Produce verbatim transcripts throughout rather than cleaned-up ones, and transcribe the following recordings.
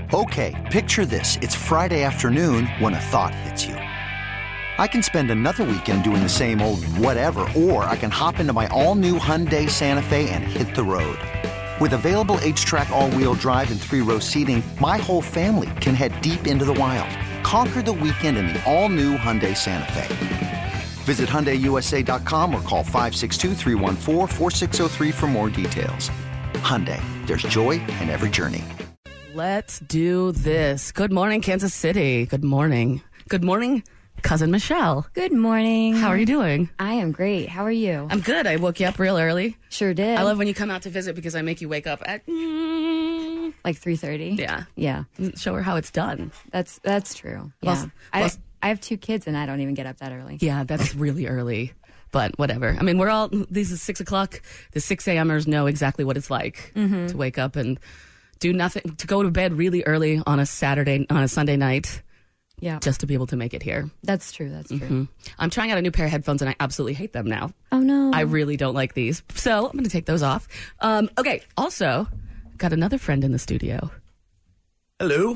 Okay, picture this. It's Friday afternoon when a thought hits you. I can spend another weekend doing the same old whatever, or I can hop into my all-new Hyundai Santa Fe and hit the road. With available H-Track all-wheel drive and three-row seating, my whole family can head deep into the wild. Conquer the weekend in the all-new Hyundai Santa Fe. Visit Hyundai U S A dot com or call five six two, three one four, four six zero three for more details. Hyundai, there's joy in every journey. Let's do this. Good morning, Kansas City. Good morning. Good morning, Cousin Michelle. Good morning. How are you doing? I am great. How are you? I'm good. I woke you up real early. Sure did. I love when you come out to visit because I make you wake up at... Mm, like three thirty? yeah. Yeah. Show her how it's done. That's that's true. Yeah. Plus- I, plus- I have two kids and I don't even get up that early. Yeah, that's really early. But whatever. I mean, we're all... These is six o'clock. The six a.m.ers know exactly what it's like Mm-hmm. to wake up and do nothing, to go to bed really early on a Saturday, on a Sunday night, Yeah. just to be able to make it here. That's true. That's true. Mm-hmm. I'm trying out a new pair of headphones and I absolutely hate them now. Oh, no. I really don't like these. So I'm going to take those off. Um, okay. Also, got another friend in the studio. Hello.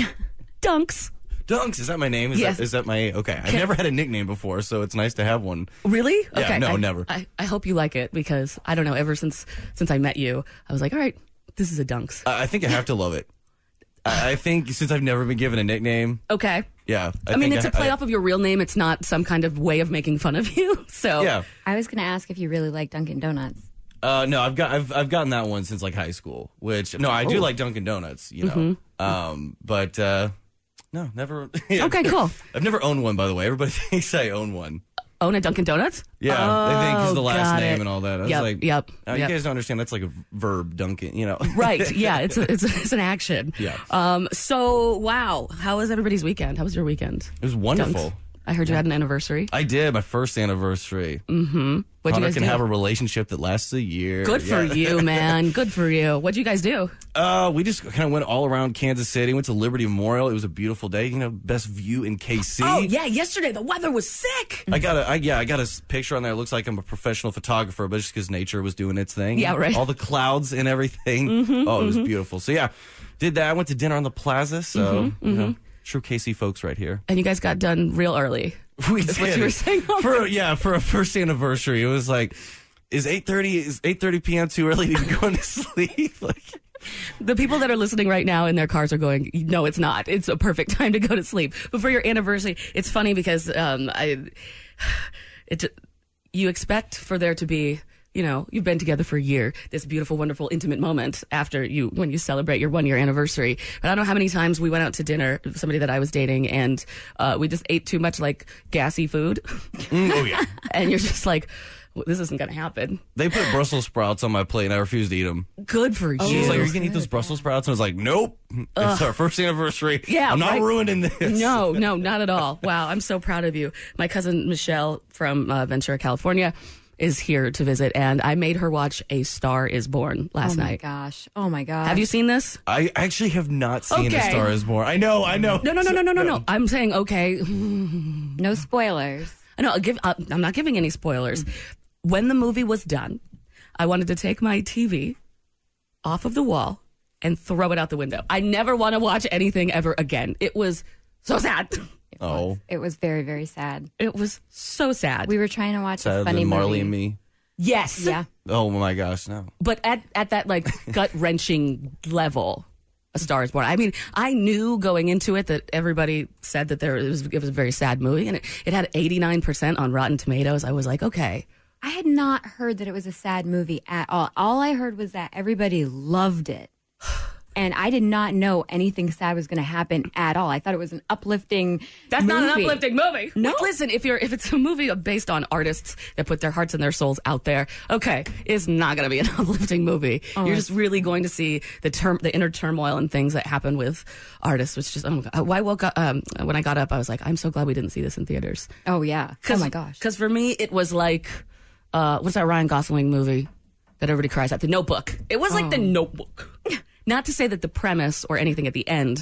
Dunks. Dunks, is that my name? Is, Yes. that, is that my... Okay, I've Can- never had a nickname before, so it's nice to have one. Really? Yeah, Okay. no, I, never. I, I hope you like it because I don't know, ever since since I met you, I was like, all right, this is a Dunks. I I think I have to love it. I, I think since I've never been given a nickname, Okay. yeah. I, I, mean, think it's I, a play I, off of your real name. It's not some kind of way of making fun of you. So Yeah. I was going to ask if you really like Dunkin' Donuts. Uh, no, I've got I've I've gotten that one since like high school. Which no, I do like Dunkin' Donuts, you know. Mm-hmm. Um, but uh, no, never. yeah. Okay, cool. I've never owned one, by the way. Everybody thinks I own one. Own a Dunkin' Donuts? Yeah, they think it's the last got name it. and all that. I was Yep, like, yep, oh, yep. you guys don't understand. That's like a verb, Dunkin'. You know. Right. Yeah. It's a, it's a, it's an action. Yeah. Um. So wow. How was everybody's weekend? How was your weekend? It was wonderful. Dunks. I heard you had an anniversary. I did my first anniversary. Mm-hmm. What'd Connor you guys can do? have a relationship that lasts a year. Good for Yeah. you, man. Good for you. What'd you guys do? Uh, we just kind of went all around Kansas City. Went to Liberty Memorial. It was a beautiful day. You know, best view in K C. Oh yeah, yesterday the weather was sick. I got a, I, yeah, I got a s- picture on there. It looks like I'm a professional photographer, but just because nature was doing its thing. Yeah, right. All the clouds and everything. Mm-hmm, oh, it was beautiful. So yeah, did that. I went to dinner on the plaza. So Mm-hmm, you know, true K C folks right here. And you guys got done real early. We That's did. what you were saying. for yeah for a first anniversary. It was like, is eight thirty is eight thirty p.m. too early to be going to sleep? Like. The people that are listening right now in their cars are going, no, it's not. It's a perfect time to go to sleep. But for your anniversary, it's funny because um, I, it, you expect for there to be, you know, you've been together for a year, this beautiful, wonderful, intimate moment after you, when you celebrate your one year anniversary. But I don't know how many times we went out to dinner, somebody that I was dating, and uh, we just ate too much like gassy food. Mm, oh yeah. And you're just like, well, this isn't going to happen. They put Brussels sprouts on my plate and I refused to eat them. Good for She you. was like, are you going to eat those Brussels sprouts? And I was like, nope. It's our first anniversary. Yeah, I'm not right. ruining this. No, no, not at all. Wow, I'm so proud of you. My cousin Michelle from uh, Ventura, California, is here to visit, and I made her watch A Star Is Born last oh, my night. gosh. Oh, my gosh. Have you seen this? I actually have not seen Okay. A Star Is Born. I know, I know. No, no, no, no, no, no, no. I'm saying, okay. No spoilers. I know, I'll give, uh, I'm not giving any spoilers. When the movie was done, I wanted to take my T V off of the wall and throw it out the window. I never want to watch anything ever again. It was so sad. Oh. It was very, very sad. It was so sad. We were trying to watch a Sadder funny than Marley movie. and Me. yes. Yeah. Oh my gosh, no. But at, at that like gut wrenching level, A Star Is Born. I mean, I knew going into it that everybody said that there it was it was a very sad movie, and it, it had eighty-nine percent on Rotten Tomatoes. I was like, okay, I had not heard that it was a sad movie at all. All I heard was that everybody loved it. And I did not know anything sad was going to happen at all. I thought it was an uplifting that's not an movie. uplifting movie. No. Listen, if you're if it's a movie based on artists that put their hearts and their souls out there, okay, it's not going to be an uplifting movie. Oh, you're just really going to see the term, the inner turmoil and things that happen with artists. Which just, oh my God. I woke up um, when I got up. I was like, I'm so glad we didn't see this in theaters. Oh, yeah. Oh, my gosh. Because for me, it was like, uh, what's that Ryan Gosling movie that everybody cries at? The Notebook. It was like The Notebook. Not to say that the premise or anything at the end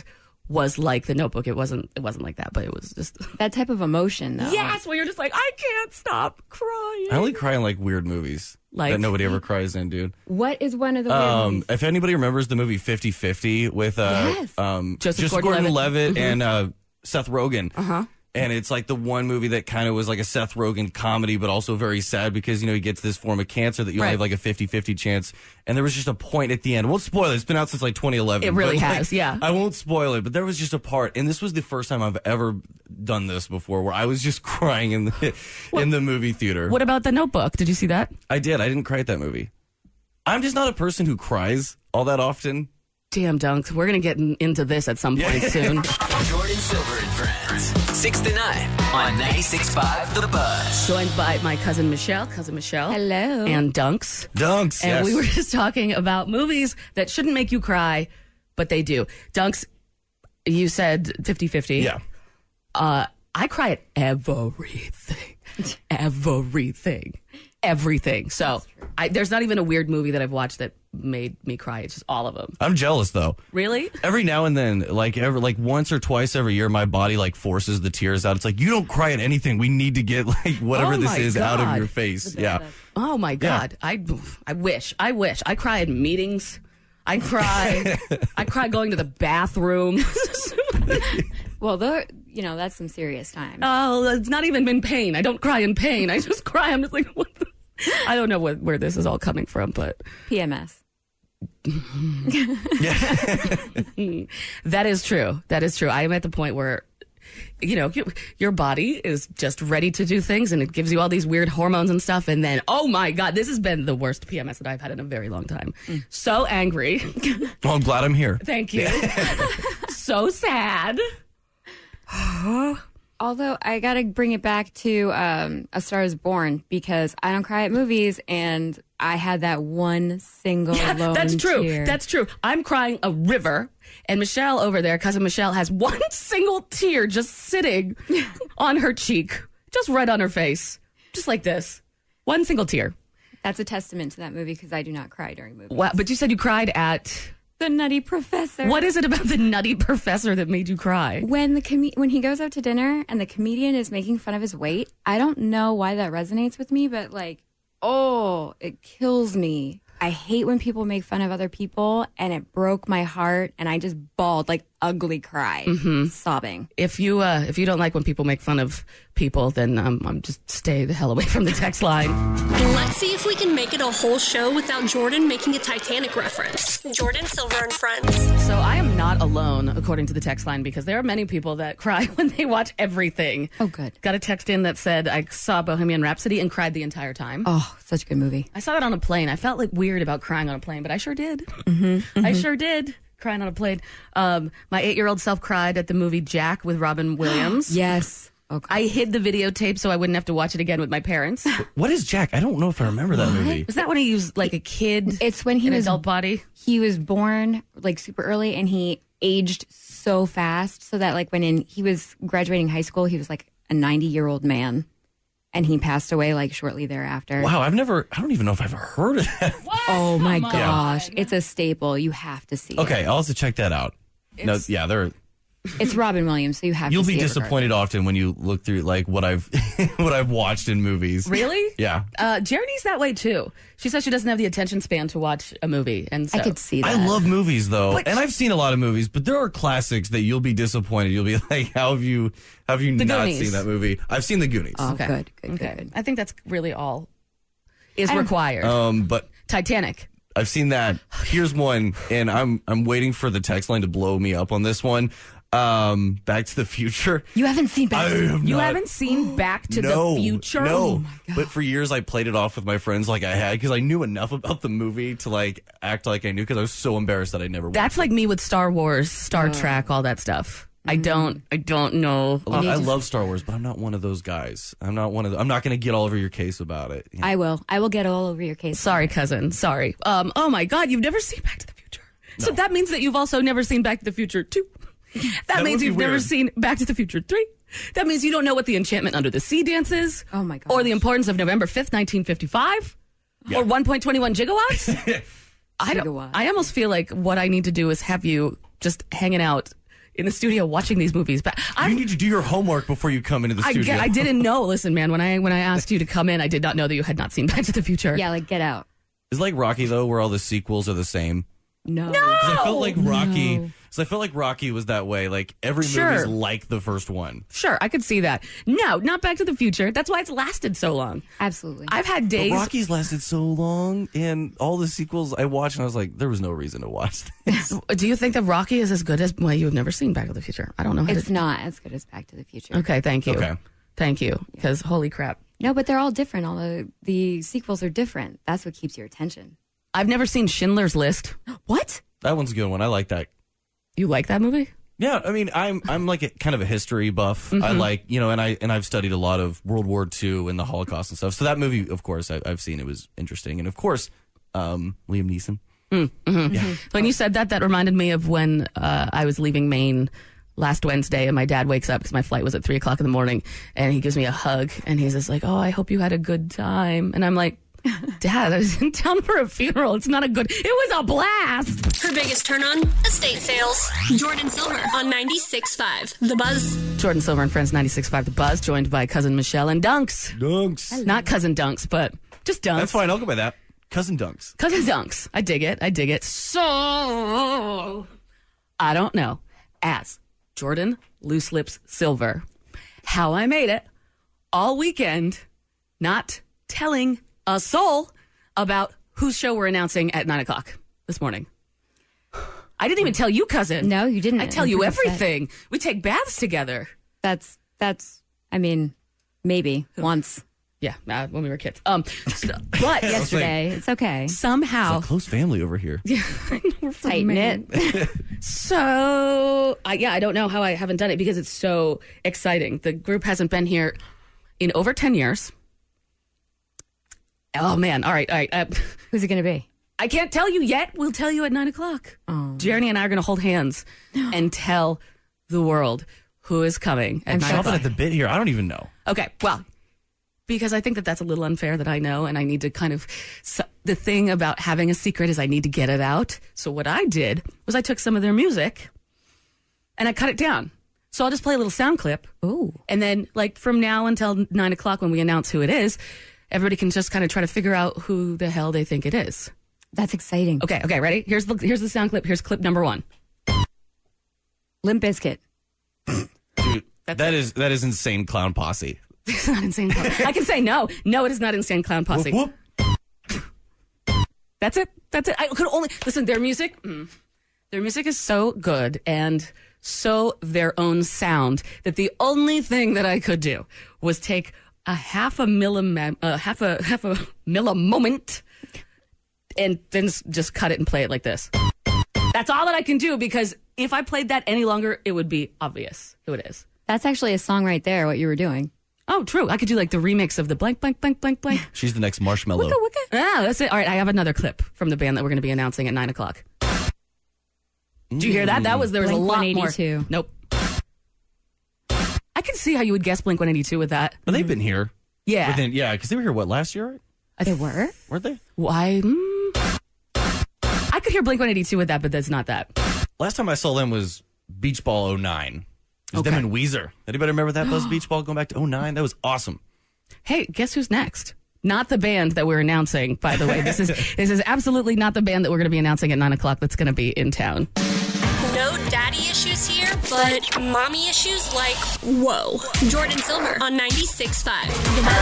was like The Notebook. It wasn't. It wasn't like that, but it was just That type of emotion, though. yes, where you're just like, I can't stop crying. I only cry in like weird movies Like- that nobody ever cries in, dude. What is one of the weird Um, movies? if anybody remembers the movie fifty fifty with uh, Yes. um, Joseph Joseph Gordon-Levitt. Gordon-Levitt and uh, Seth Rogen. Uh-huh. And it's like the one movie that kind of was like a Seth Rogen comedy, but also very sad because, you know, he gets this form of cancer that you only Right. have like a fifty-fifty chance. And there was just a point at the end. Won't spoil it. It's been out since like twenty eleven. It really but, like, has, yeah. I won't spoil it, but there was just a part. And this was the first time I've ever done this before where I was just crying in the, in the movie theater. What about The Notebook? Did you see that? I did. I didn't cry at that movie. I'm just not a person who cries all that often. Damn, Dunks. We're going to get in, into this at some point soon. Jordan Silver and Friends, six to nine on ninety-six point five The Buzz. Joined by my cousin Michelle, cousin Michelle. Hello. And Dunks. Dunks, And yes. we were just talking about movies that shouldn't make you cry, but they do. Dunks, you said fifty-fifty. Yeah. Uh, I cry at everything. everything. Everything. So I, there's not even a weird movie that I've watched that made me cry. It's just all of them. I'm jealous though. Really? Every now and then, like every like once or twice every year, my body like forces the tears out. It's like you don't cry at anything. We need to get like whatever Oh this my is out of God. your face. Yeah. Oh my God. I, I wish. I wish. I cry in meetings. I cry. I cry going to the bathroom. Well, though, you know, that's some serious time. Oh, it's not even in pain. I don't cry in pain. I just cry. I'm just like, what the? I don't know what, where this is all coming from, but P M S. that is true. That is true. I am at the point where, you know, you, your body is just ready to do things and it gives you all these weird hormones and stuff. And then, oh my God, this has been the worst P M S that I've had in a very long time. So angry. Well, I'm glad I'm here. Thank you. So sad. Although I got to bring it back to um, A Star is Born because I don't cry at movies and I had that one single lone That's true. tear. That's true. I'm crying a river, and Michelle over there, cousin Michelle, has one single tear just sitting on her cheek, just right on her face, just like this. One single tear. That's a testament to that movie because I do not cry during movies. Wow. But you said you cried at. The Nutty Professor. What is it about the Nutty Professor that made you cry? When the com- when he goes out to dinner and the comedian is making fun of his weight, I don't know why that resonates with me, but like, oh, it kills me. I hate when people make fun of other people, and it broke my heart, and I just bawled, like ugly cry, sobbing. If you uh, if you don't like when people make fun of people, then um, um, just stay the hell away from the text line. Let's see if we can make it a whole show without Jordan making a Titanic reference. Jordan Silver and Friends. So I am not alone, according to the text line, because there are many people that cry when they watch everything. Oh, good. Got a text in that said, I saw Bohemian Rhapsody and cried the entire time. Oh, such a good movie. I saw that on a plane. I felt like weird about crying on a plane, but I sure did. Mm-hmm, I sure did. Crying on a plane. Um, my eight-year-old self cried at the movie Jack with Robin Williams. Yes. Okay. I hid the videotape so I wouldn't have to watch it again with my parents. What is Jack? I don't know if I remember that movie. Was that when he was like a kid? It's when he an was adult body. He was born like super early, and he aged so fast, so that like when in, he was graduating high school, he was like a ninety-year-old man, and he passed away like shortly thereafter. Wow, I've never, I don't even know if I've heard of that. Oh my Come on. gosh, it's a staple. You have to see Okay, it. I'll have to check that out. No, It's- yeah, they're. It's Robin Williams, so you have You'll to be see it disappointed often when you look through like what I've what I've watched in movies. Really? Yeah. Uh, Jeremy's that way too. She says she doesn't have the attention span to watch a movie, and so I could see that. I love movies though, But- and I've seen a lot of movies, but there are classics that you'll be disappointed. You'll be like, "How have you have you The not Goonies. seen that movie?" I've seen The Goonies. Oh, Okay. good, good, Okay. good. I think that's really all is I don't- required. Um, but Titanic. I've seen that. Here's one, and I'm I'm waiting for the text line to blow me up on this one. Um, Back to the Future. You haven't seen Back I to have You not- haven't seen Back to no, the Future? No, Oh my God. but for years I played it off with my friends like I had because I knew enough about the movie to like act like I knew because I was so embarrassed that I never. That's like me with Star Wars, Star Trek, all that stuff. I don't. I don't know. Look, I love Star Wars, but I'm not one of those guys. I'm not one of. The, I'm not going to get all over your case about it. I will. I will get all over your case. Sorry, cousin. Sorry. Um. Oh my God, you've never seen Back to the Future. So that means that you've also never seen Back to the Future two. That, That means would be you've never weird. seen Back to the Future three. That means you don't know what the enchantment under the sea dance is. Oh my gosh. Or the importance of November fifth, nineteen fifty-five. Or one point two one gigawatts. I don't. Gigawatt. I almost feel like what I need to do is have you just hanging out in the studio watching these movies. But You need to do your homework before you come into the I, studio. get, I didn't know. Listen, man, when I when I asked you to come in, I did not know that you had not seen Back to the Future. Yeah, like Get Out. It's like Rocky, though, where all the sequels are the same. No. Because I felt like Rocky. No. Because I felt like Rocky was that way. Like every Sure. movie's like the first one. Sure, I could see that. No, not Back to the Future. That's why it's lasted so long. Absolutely. I've had But days. Rocky's lasted so long, and all the sequels I watched, and I was like, there was no reason to watch this. Do you think that Rocky is as good as? Well, you have never seen Back to the Future. I don't know. How It's to, not as good as Back to the Future. Okay, thank you. Okay. Thank you. Because holy crap, No, but they're all different. All the, the sequels are different. That's what keeps your attention. I've never seen Schindler's List. What? That one's a good one. I like that. You like that movie? Yeah, I mean, I'm I'm like a, kind of a history buff. I like, you know, and I and I've studied a lot of World War Two and the Holocaust and stuff. So that movie, of course, I, I've seen. It was interesting, and of course, um, Liam Neeson. Yeah. When you said that, that reminded me of when uh, I was leaving Maine last Wednesday, and my dad wakes up because my flight was at three o'clock in the morning, and he gives me a hug, and he's just like, "Oh, I hope you had a good time," and I'm like, Dad, I was in town for a funeral. It's not a good. It was a blast. Her biggest turn on? Estate sales. Jordan Silver on ninety-six point five The Buzz. Jordan Silver and Friends, ninety-six point five The Buzz, joined by Cousin Michelle and Dunks. Dunks. Not Cousin Dunks, but just Dunks. That's fine. I'll go by that. Cousin Dunks. Cousin Dunks. I dig it. I dig it. So, I don't know. As Jordan Loose Lips Silver, how I made it all weekend, not telling a soul about whose show we're announcing at nine o'clock this morning. I didn't even tell you, cousin. No, you didn't. I tell I'm you pretty upset. everything. We take baths together. That's, that's, I mean, maybe once. Yeah, uh, when we were kids. Um, so- but Yesterday. It's okay. somehow, It's a close family over here. Tighten it. So, I yeah, I don't know how I haven't done it because it's so exciting. The group hasn't been here in over ten years. Oh, man. All right. All right. Uh, Who's it going to be? I can't tell you yet. We'll tell you at nine o'clock. Oh. Jeremy and I are going to hold hands and tell the world who is coming at I'm nine shocked. Chopping o'clock. at the bit here. I don't even know. Okay. Well, because I think that that's a little unfair that I know, and I need to kind of. So, the thing about having a secret is I need to get it out. So what I did was I took some of their music and I cut it down. So I'll just play a little sound clip. Ooh. And then, like, from now until nine o'clock when we announce who it is, everybody can just kind of try to figure out who the hell they think it is. That's exciting. Okay, okay, ready? Here's the here's the sound clip. Here's clip number one. Limp Bizkit. Dude, that is that is insane clown posse. It's not Insane Clown. I can say no. No, it is not Insane Clown Posse. Whoop, whoop. That's it. That's it. I could only listen. Their music, mm, their music is so good and so their own sound that the only thing that I could do was take a half a millim, uh, half a half a millimoment, and then s- just cut it and play it like this. That's all that I can do because if I played that any longer, it would be obvious who it is. That's actually a song right there, what you were doing. Oh, true. I could do like the remix of the blank, blank, blank, blank, blank. She's the next Marshmallow. Wicca, wicca. Ah, that's it. All right, I have another clip from the band that we're going to be announcing at nine o'clock. Did you hear that? That was there was Blink a lot one more. eighty-two. Nope. I can see how you would guess Blink one eighty-two with that. But they've been here. Yeah. Within, yeah, because they were here, what, last year, right? They were? Weren't they? Why? Mm, I could hear Blink one eighty-two with that, but that's not that. Last time I saw them was Beach Ball oh nine. It was Okay. them and Weezer. Anybody remember that Buzz Beach Ball going back to oh nine? That was awesome. Hey, guess who's next? Not the band that we're announcing, by the way. This is this is absolutely not the band that we're going to be announcing at nine o'clock that's going to be in town. No daddy issues here, but mommy issues like, whoa. Jordan Silver on ninety-six point five The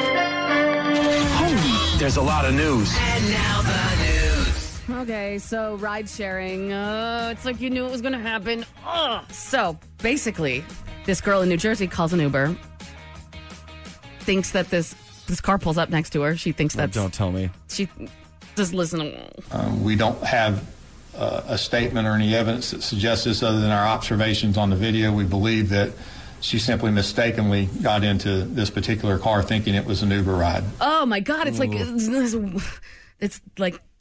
Buzz. There's a lot of news. And now the news. Okay, so ride sharing. Uh, it's like you knew it was going to happen. Ugh. So basically, this girl in New Jersey calls an Uber, thinks that this this car pulls up next to her. She thinks that's Don't tell me. she just listen. Um, we don't have uh, a statement or any evidence that suggests this other than our observations on the video. We believe that she simply mistakenly got into this particular car thinking it was an Uber ride. Oh my God! It's like it's, it's like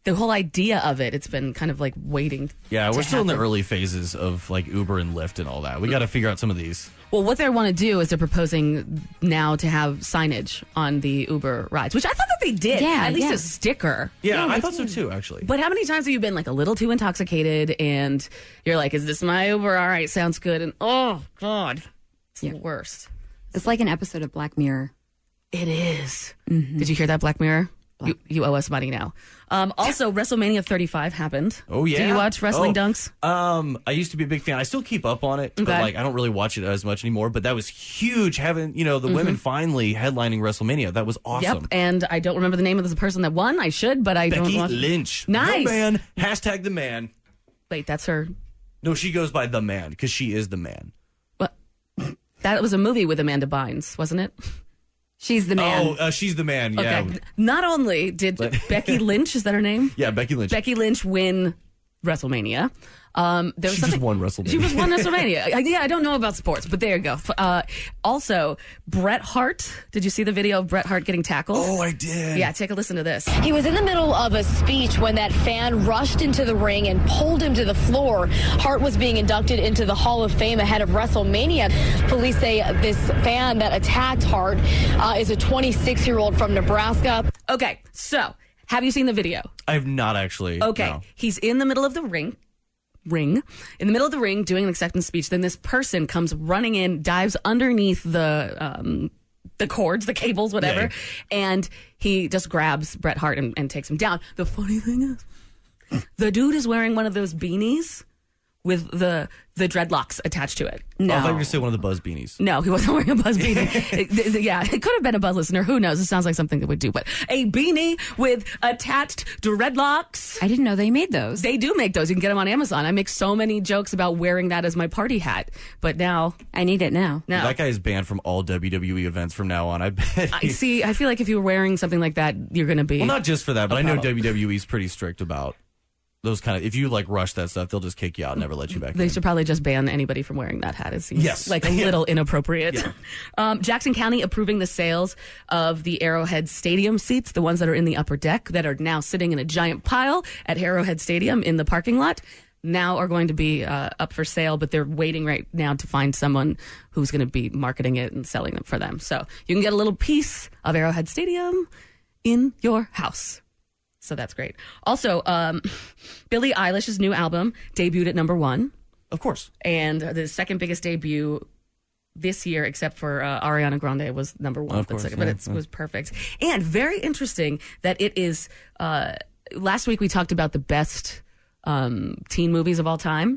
the whole idea of it, it's been kind of like waiting. Yeah, to we're still in the happen. early phases of like Uber and Lyft and all that. We got to figure out some of these. Well, what they want to do is they're proposing now to have signage on the Uber rides, which I thought that they did. Yeah, At least yeah. a sticker. Yeah, I thought so too, actually. But how many times have you been like a little too intoxicated and you're like, is this my Uber? All right, sounds good. And oh, God, it's Yeah. the worst. It's like an episode of Black Mirror. It is. Did you hear that, Black Mirror? You, you owe us money now. Um, also, WrestleMania thirty-five happened. Oh yeah. Do you watch Wrestling Oh, Dunks? Um, I used to be a big fan. I still keep up on it, but Okay. like I don't really watch it as much anymore. But that was huge. Having you know the women finally headlining WrestleMania. That was awesome. Yep. And I don't remember the name of the person that won. I should, but I don't Becky watch. Lynch. Nice. The man. Hashtag the man. Wait, that's her. No, she goes by the man because she is the man. What? That was a movie with Amanda Bynes, wasn't it? She's the man. Oh, uh, she's the man. Yeah. Okay. Not only did Becky Lynch, is that her name? Yeah, Becky Lynch. Becky Lynch win WrestleMania. Um, there was She something, just won WrestleMania. She just won WrestleMania. I, yeah, I don't know about sports, but there you go. Uh, also, Bret Hart. Did you see the video of Bret Hart getting tackled? Oh, I did. Yeah, take a listen to this. He was in the middle of a speech when that fan rushed into the ring and pulled him to the floor. Hart was being inducted into the Hall of Fame ahead of WrestleMania. Police say this fan that attacked Hart uh, is a twenty-six-year-old from Nebraska. Okay, so have you seen the video? I have not actually. Okay, no. he's in the middle of the ring. Ring in the middle of the ring doing an acceptance speech. Then this person comes running in, dives underneath the um, the cords, the cables, whatever, Yeah. and he just grabs Bret Hart and, and takes him down. The funny thing is, the dude is wearing one of those beanies with the the dreadlocks attached to it. no. Oh, I thought you were going to say one of the Buzz beanies. No, he wasn't wearing a Buzz beanie. It- th- th- yeah, it could have been a Buzz listener. Who knows? It sounds like something that would do. But a beanie with attached dreadlocks. I didn't know they made those. They do make those. You can get them on Amazon. I make so many jokes about wearing that as my party hat. But now, I need it now. now. That guy is banned from all W W E events from now on. I bet. I he- see. I feel like if you were wearing something like that, you're going to be. Well, not just for that, but I know problem. W W E's pretty strict about those kind of. If you like rush that stuff, they'll just kick you out and never let you back They in. should probably just ban anybody from wearing that hat. It seems Yes. like a Yeah. little inappropriate. Um, Jackson County approving the sales of the Arrowhead Stadium seats, the ones that are in the upper deck that are now sitting in a giant pile at Arrowhead Stadium in the parking lot. Now are going to be uh, up for sale, but they're waiting right now to find someone who's going to be marketing it and selling them for them. So you can get a little piece of Arrowhead Stadium in your house. So that's great. Also, um, Billie Eilish's new album debuted at number one. Of course. And the second biggest debut this year, except for uh, Ariana Grande, was number one. Of but course, second- but yeah, it yeah. was perfect. And very interesting that it is. Uh, last week we talked about the best um, teen movies of all time.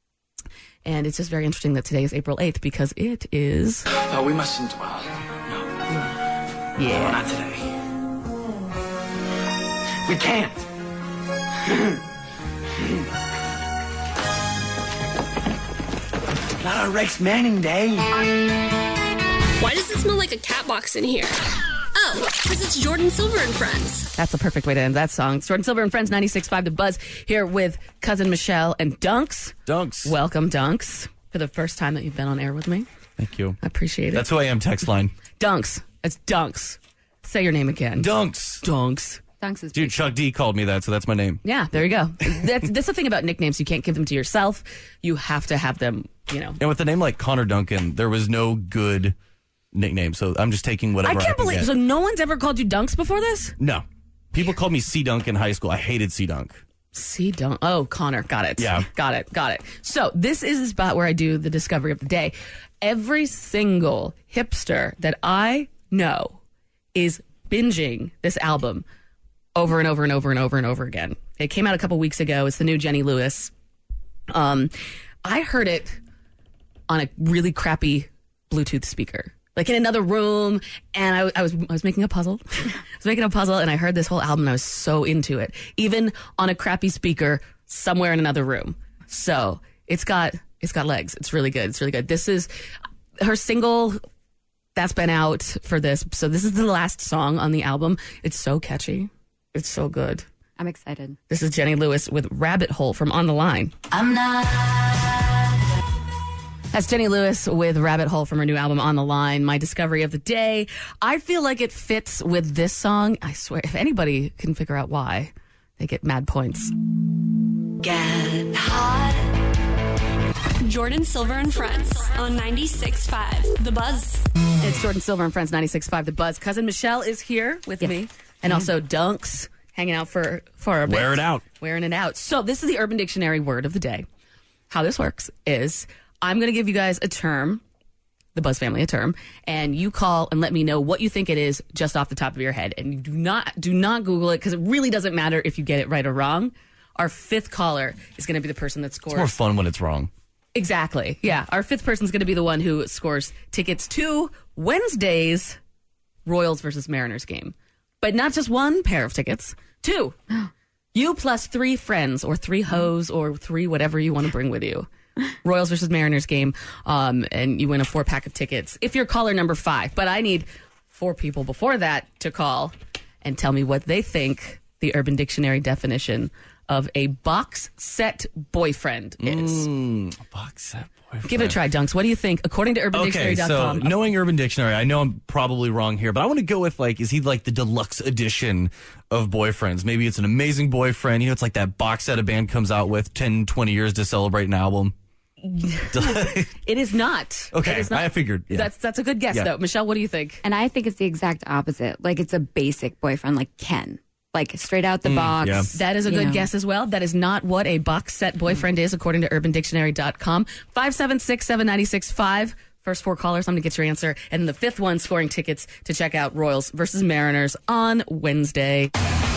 And it's just very interesting that today is April eighth because it is. No, we mustn't dwell. No. Yeah. Not today. We can't. Not on Rex Manning Day. Why does it smell like a cat box in here? Oh, because it's Jordan Silver and Friends. That's the perfect way to end that song. It's Jordan Silver and Friends, ninety-six point five The Buzz, here with Cousin Michelle and Dunks. Dunks. Welcome, Dunks, for the first time that you've been on air with me. Thank you. I appreciate it. That's who I am. Text line. Dunks. It's Dunks. Say your name again. Dunks. Dunks. Dunks is Dude, Chuck D called me that, so that's my name. Yeah, there you go. That's that's the thing about nicknames. You can't give them to yourself. You have to have them, you know. And with a name like Connor Duncan, there was no good nickname, so I'm just taking I whatever I, can't can believe. get. So no one's ever called you Dunks before this? No. People called me C Dunk in high school. I hated C Dunk. See, don't. Oh, Connor. Got it. Yeah. Got it. Got it. So this is the spot where I do the discovery of the day. Every single hipster that I know is binging this album over and over and over and over and over again. It came out a couple weeks ago. It's the new Jenny Lewis. Um, I heard it on a really crappy Bluetooth speaker, like in another room, and I, I was I was making a puzzle. I was making a puzzle, and I heard this whole album, and I was so into it, even on a crappy speaker somewhere in another room. So it's got it's got legs. It's really good. It's really good. This is her single that's been out for this. So this is the last song on the album. It's so catchy. It's so good. I'm excited. This is Jenny Lewis with Rabbit Hole from On the Line. I'm not. That's Jenny Lewis with Rabbit Hole from her new album On the Line, my discovery of the day. I feel like it fits with this song. I swear, if anybody can figure out why, they get mad points. Get hot. Jordan Silver and Friends on ninety-six point five The Buzz. It's Jordan Silver and Friends, ninety-six point five The Buzz. Cousin Michelle is here with Yes. me. And also Dunks, hanging out for, for a bit. Wear it out. Wearing it out. So this is the Urban Dictionary word of the day. How this works is I'm going to give you guys a term, the Buzz family a term, and you call and let me know what you think it is just off the top of your head. And you do not do not Google it because it really doesn't matter if you get it right or wrong. Our fifth caller is going to be the person that scores. It's more fun when it's wrong. Exactly. Yeah. Our fifth person is going to be the one who scores tickets to Wednesday's Royals versus Mariners game. But not just one pair of tickets, two. You plus three friends or three hoes or three whatever you want to bring with you. Royals versus Mariners game, um, and you win a four pack of tickets if you're caller number five. But I need four people before that to call and tell me what they think the Urban Dictionary definition of a box set boyfriend is. Mm, a box set boyfriend. Give it a try, Dunks. What do you think, according to urban Okay, dictionary dot so com? knowing Urban Dictionary, I know I'm probably wrong here, but I want to go with, like, is he like the deluxe edition of boyfriends? Maybe it's an amazing boyfriend. You know, it's like that box set a band comes out with ten, twenty years to celebrate an album. It is not. Okay, It is not. I figured. Yeah. That's that's a good guess, Yeah. though. Michelle, what do you think? And I think it's the exact opposite. Like it's a basic boyfriend, like Ken. Like straight out the box. yeah. That is a you good know. guess as well. That is not what a box set boyfriend is, according to urban dictionary dot com. five seven six, seven nine six five. First four callers, I'm going to get your answer. And the fifth one scoring tickets to check out Royals versus Mariners on Wednesday.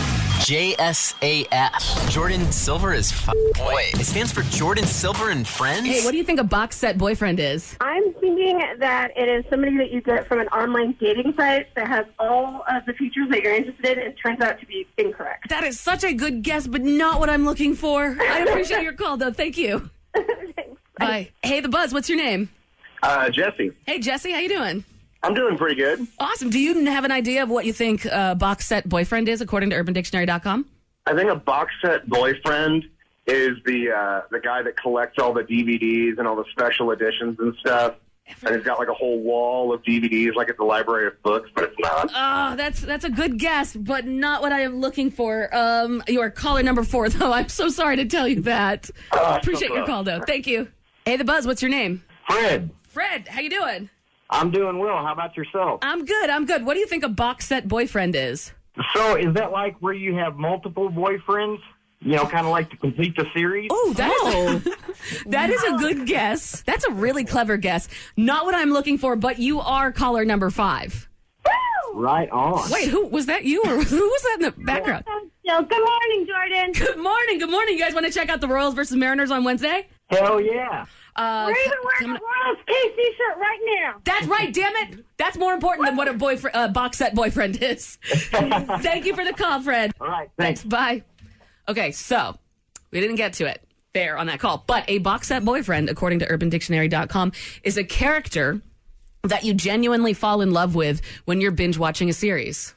J S A F. Jordan Silver is f- boy. It stands for Jordan Silver and Friends. Hey, what do you think a box set boyfriend is? I'm thinking that it is somebody that you get from an online dating site that has all of the features that you're interested in and turns out to be incorrect. That is such a good guess, but not what I'm looking for. I appreciate your call, though. Thank you. Thanks. Bye. Hey, The Buzz, what's your name? Uh, Jesse. Hey, Jesse, how you doing? I'm doing pretty good. Awesome. Do you have an idea of what you think uh, box set boyfriend is, according to urban dictionary dot com? I think a box set boyfriend is the uh, the guy that collects all the D V Ds and all the special editions and stuff. And he's got like a whole wall of D V Ds, like at the Library of Books, but it's not. Oh, that's that's a good guess, but not what I am looking for. Um, you are caller number four, though. I'm so sorry to tell you that. Oh, Appreciate so your call, though. Thank you. Hey, The Buzz, what's your name? Fred, Fred, how you doing? I'm doing well. How about yourself? I'm good. I'm good. What do you think a box set boyfriend is? So is that like where you have multiple boyfriends? You know, kind of like to complete the series? Oh, that is a, that is a good guess. That's a really clever guess. Not what I'm looking for, but you are caller number five. Right on. Wait, who was that? You or who was that in the background? So, good morning, Jordan. Good morning. Good morning. You guys want to check out the Royals versus Mariners on Wednesday? Hell yeah. Uh, We're even wearing a Royals K C shirt right now. That's right. Damn it. That's more important than what a boyfriend, uh, box set boyfriend is. Thank you for the call, Fred. All right, thanks. Bye. Okay, so we didn't get to it there on that call, but a box set boyfriend, according to urban dictionary dot com, is a character that you genuinely fall in love with when you're binge watching a series.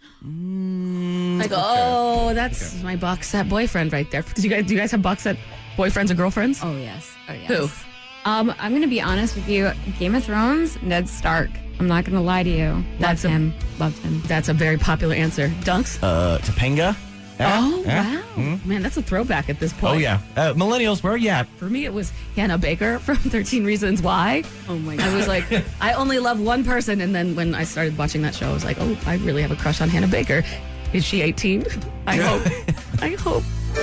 Mm, like, okay. oh, that's okay. My box set boyfriend right there. Do you guys, do you guys have box set boyfriends or girlfriends? Oh, yes. Oh, yes. Who? Um, I'm going to be honest with you. Game of Thrones, Ned Stark. I'm not going to lie to you. That's Loved a, him. Loved him. That's a very popular answer. Dunks? Uh, Topanga? Oh, yeah. wow. Mm-hmm. Man, that's a throwback at this point. Oh, yeah. Uh, millennials, where yeah. For me, it was Hannah Baker from thirteen Reasons Why. Oh, my God. I was like, I only love one person. And then when I started watching that show, I was like, oh, I really have a crush on Hannah Baker. Is she eighteen? I hope. I hope.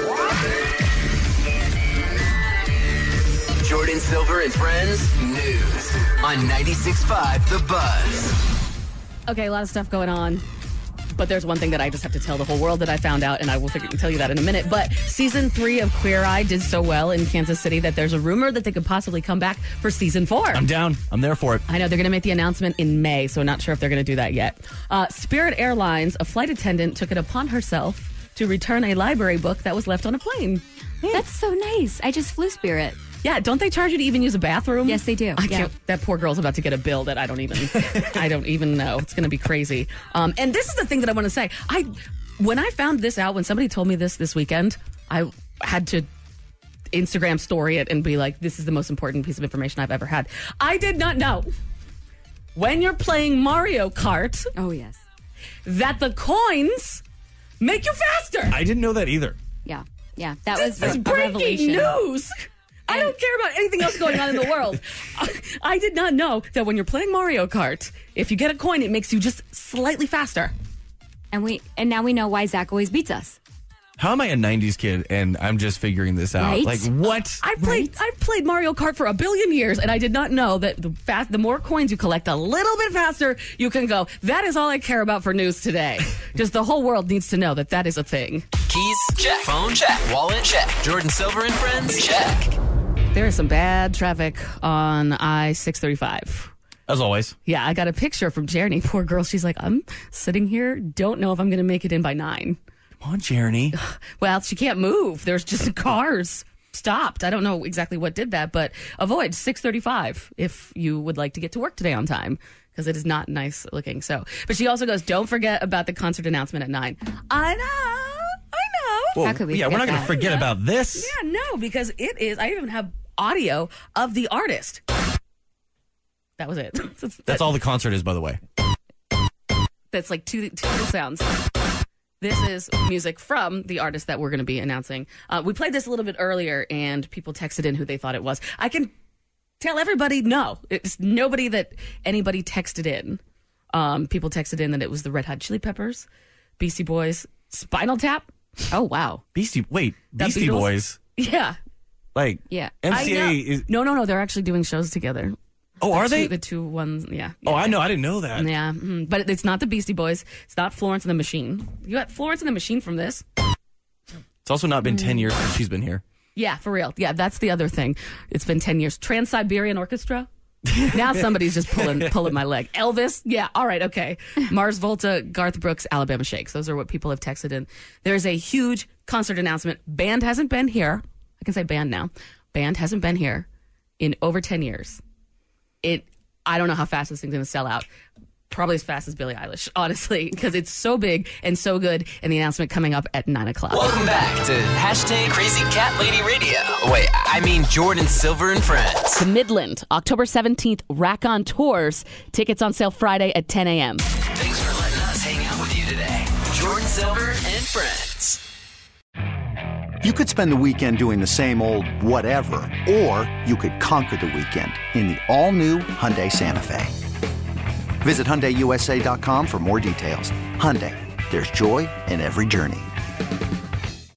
Jordan Silver and Friends News on ninety-six point five The Buzz. Okay, a lot of stuff going on. But there's one thing that I just have to tell the whole world that I found out, and I will tell you that in a minute. But season three of Queer Eye did so well in Kansas City that there's a rumor that they could possibly come back for season four. I'm down. I'm there for it. I know they're going to make the announcement in May, so not sure if they're going to do that yet. Uh, Spirit Airlines, a flight attendant, took it upon herself to return a library book that was left on a plane. That's so nice. I just flew Spirit. Yeah, don't they charge you to even use a bathroom? Yes, they do. I yeah. can't, that poor girl's about to get a bill that I don't even, I don't even know. It's going to be crazy. Um, and this is the thing that I want to say. I, when I found this out, when somebody told me this this weekend, I had to Instagram story it and be like, this is the most important piece of information I've ever had. I did not know when you're playing Mario Kart. Oh, yes. That the coins make you faster. I didn't know that either. Yeah. Yeah, that was This is a breaking revelation. news. I don't care about anything else going on in the world. I did not know that when you're playing Mario Kart, if you get a coin, it makes you just slightly faster. And we and now we know why Zach always beats us. How am I a nineties kid and I'm just figuring this out? Right? Like, what? I played I've played Mario Kart for a billion years, and I did not know that the fast the more coins you collect a little bit faster, you can go. That is all I care about for news today. Just the whole world needs to know that that is a thing. Keys? Check. Phone? Check. Wallet? Check. Jordan Silver and Friends? Check. There is some bad traffic on I six thirty-five. As always. Yeah, I got a picture from Jeremy. Poor girl. She's like, I'm sitting here, don't know if I'm going to make it in by nine. Come on, Jeremy. Well, she can't move. There's just cars stopped. I don't know exactly what did that, but avoid six thirty-five if you would like to get to work today on time, because it is not nice looking. So, but she also goes, don't forget about the concert announcement at nine. I know. I know. Well, How could we yeah, we're not forget going to forget Yeah. about this. Yeah, no, because it is. I even have audio of the artist. That was it. That's all the concert is, by the way. That's like two, two little sounds. This is music from the artist that we're going to be announcing. Uh, we played this a little bit earlier, and people texted in who they thought it was. I can tell everybody no. It's nobody that anybody texted in. Um, people texted in that it was the Red Hot Chili Peppers, Beastie Boys, Spinal Tap. Oh, wow. Beastie, wait, The Beastie Beatles? Boys. Yeah. Like, Yeah. M C A I know. is. No, no, no. They're actually doing shows together. Oh, The are two- they? The two ones, yeah. Oh, I know. I didn't know that. Yeah, mm, but it's not the Beastie Boys. It's not Florence and the Machine. You got Florence and the Machine from this. It's also not been ten years since she's been here. Yeah, for real. Yeah, that's the other thing. It's been ten years. Trans-Siberian Orchestra. Now somebody's just pulling pulling my leg. Elvis. Yeah, all right, okay. Mars Volta, Garth Brooks, Alabama Shakes. Those are what people have texted in. There's a huge concert announcement. Band hasn't been here. I can say band now. Band hasn't been here in over ten years. It. I don't know how fast this thing's going to sell out. Probably as fast as Billie Eilish, honestly, because it's so big and so good. And the announcement coming up at nine o'clock. Welcome back to hashtag Crazy Cat Lady Radio. Wait, I mean Jordan Silver and Friends. To Midland, October seventeenth, Rack on Tours. Tickets on sale Friday at ten a.m. Thanks for letting us hang out with you today. Jordan Silver and Friends. You could spend the weekend doing the same old whatever, or you could conquer the weekend in the all-new Hyundai Santa Fe. Visit Hyundai U S A dot com for more details. Hyundai, there's joy in every journey.